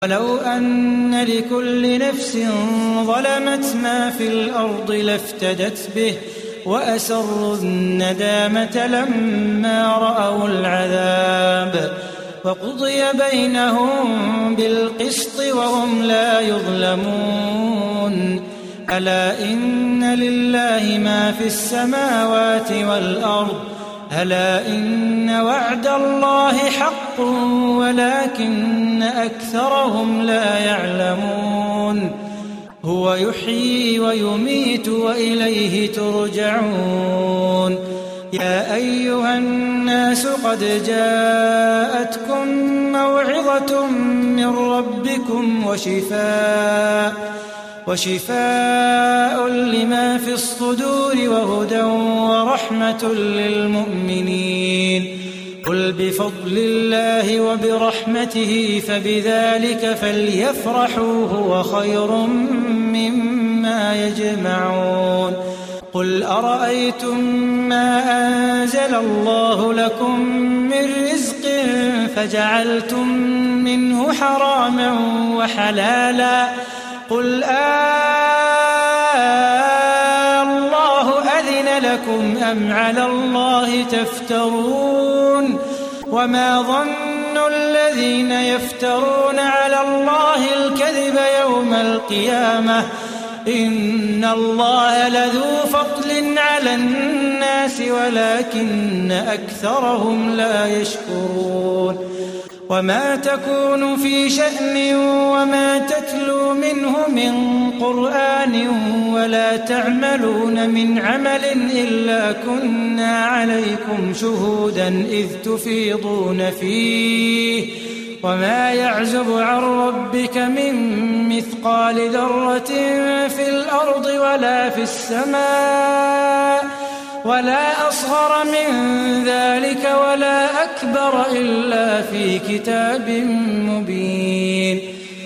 ولو أن لكل نفس ظلمت ما في الأرض لافتدت به وأسروا الندامة لما رأوا العذاب وقضي بينهم بالقسط وهم لا يظلمون ألا إن لله ما في السماوات والأرض ألا إن وعد الله حق ولكن أكثرهم لا يعلمون هو يحيي ويميت وإليه ترجعون يا أيها الناس قد جاءتكم موعظة من ربكم وشفاء لما في الصدور وهدى ورحمة للمؤمنين قل بفضل الله وبرحمته فبذلك فليفرحوا هو خير مما يجمعون قل أرأيتم ما أنزل الله لكم من رزق فجعلتم منه حراما وحلالا قل الله أذن لكم أم على الله تفترون وما ظن الذين يفترون على الله الكذب يوم القيامة إن الله لذو فضل على الناس ولكن أكثرهم لا يشكرون وما تكون في شأن وما تتلو منه من قرآن ولا تعملون من عمل إلا كنا عليكم شهودا إذ تفيضون فيه وما يعزب عن ربك من مثقال ذرة في الأرض ولا في السماء ولا أصغر من ذلك ولا أكبر إلا في كتاب مبين